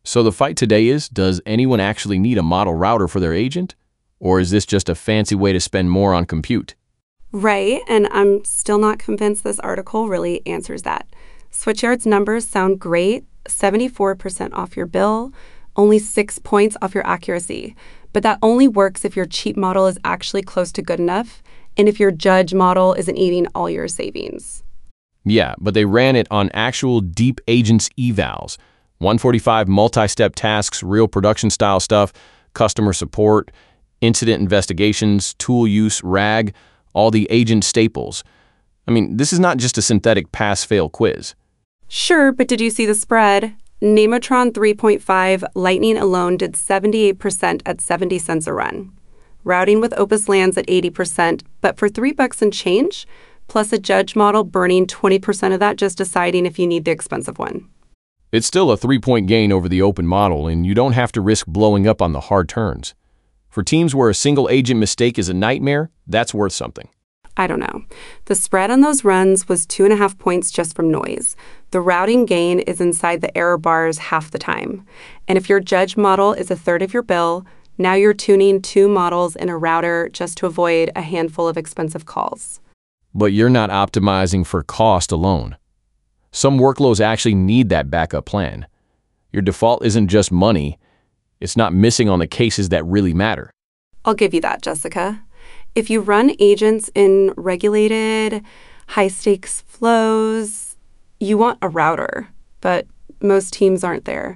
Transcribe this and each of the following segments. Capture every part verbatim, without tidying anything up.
So the fight today is, does anyone actually need a model router for their agent? Or is this just a fancy way to spend more on compute? Right, and I'm still not convinced this article really answers that. Switchyard's numbers sound great, seventy-four percent off your bill, only six points off your accuracy. But that only works if your cheap model is actually close to good enough, and if your judge model isn't eating all your savings. Yeah, but they ran it on actual deep agents evals. one forty-five multi-step tasks, real production style stuff, customer support, incident investigations, tool use, R A G, all the agent staples. I mean, this is not just a synthetic pass-fail quiz. Sure, but did you see the spread? Nemotron three point five Lightning alone did seventy-eight percent at seventy cents a run. Routing with Opus lands at eighty percent, but for three bucks and change, plus a judge model burning twenty percent of that just deciding if you need the expensive one. It's still a three-point gain over the open model, and you don't have to risk blowing up on the hard turns. For teams where a single agent mistake is a nightmare, that's worth something. I don't know. The spread on those runs was two and a half points just from noise. The routing gain is inside the error bars half the time. And if your judge model is a third of your bill, now you're tuning two models in a router just to avoid a handful of expensive calls. But you're not optimizing for cost alone. Some workloads actually need that backup plan. Your default isn't just money. It's not missing on the cases that really matter. I'll give you that, Jessica. If you run agents in regulated, high-stakes flows, you want a router, but most teams aren't there.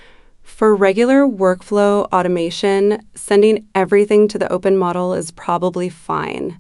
For regular workflow automation, sending everything to the open model is probably fine.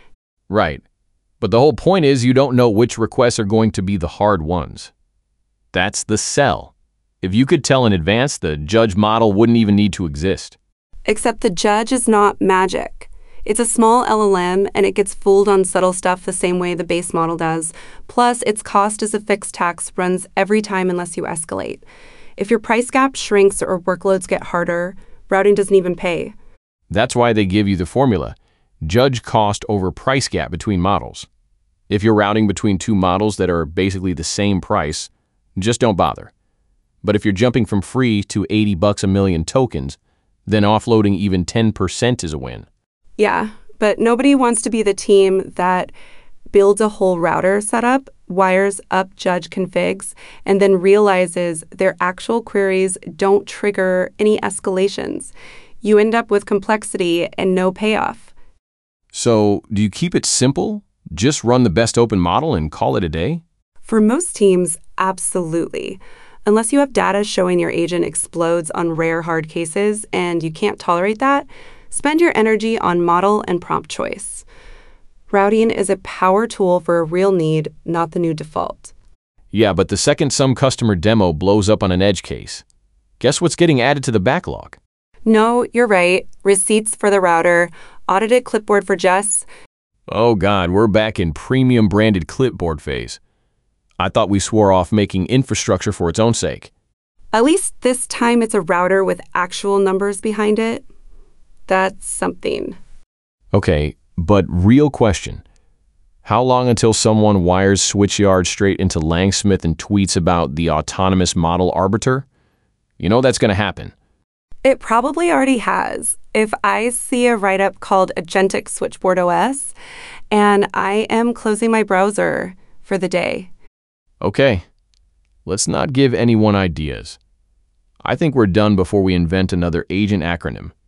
Right. But the whole point is you don't know which requests are going to be the hard ones. That's the sell. If you could tell in advance, the judge model wouldn't even need to exist. Except the judge is not magic. It's a small L L M, and it gets fooled on subtle stuff the same way the base model does. Plus, its cost as a fixed tax runs every time unless you escalate. If your price gap shrinks or workloads get harder, routing doesn't even pay. That's why they give you the formula. Judge cost over price gap between models. If you're routing between two models that are basically the same price, just don't bother. But if you're jumping from free to eighty bucks a million tokens, then offloading even ten percent is a win. Yeah, but nobody wants to be the team that builds a whole router setup, wires up judge configs, and then realizes their actual queries don't trigger any escalations. You end up with complexity and no payoff. So, do you keep it simple? Just run the best open model and call it a day? For most teams, absolutely. Unless you have data showing your agent explodes on rare hard cases and you can't tolerate that, spend your energy on model and prompt choice. Routing is a power tool for a real need, not the new default. Yeah, but the second some customer demo blows up on an edge case, guess what's getting added to the backlog? No, you're right. Receipts for the router, audited clipboard for Jess. Oh God, we're back in premium branded clipboard phase. I thought we swore off making infrastructure for its own sake. At least this time it's a router with actual numbers behind it. That's something. Okay, but real question. How long until someone wires Switchyard straight into Langsmith and tweets about the autonomous model arbiter? You know that's going to happen. It probably already has. If I see a write-up called Agentic Switchboard O S, and I am closing my browser for the day. Okay, let's not give anyone ideas. I think we're done before we invent another agent acronym.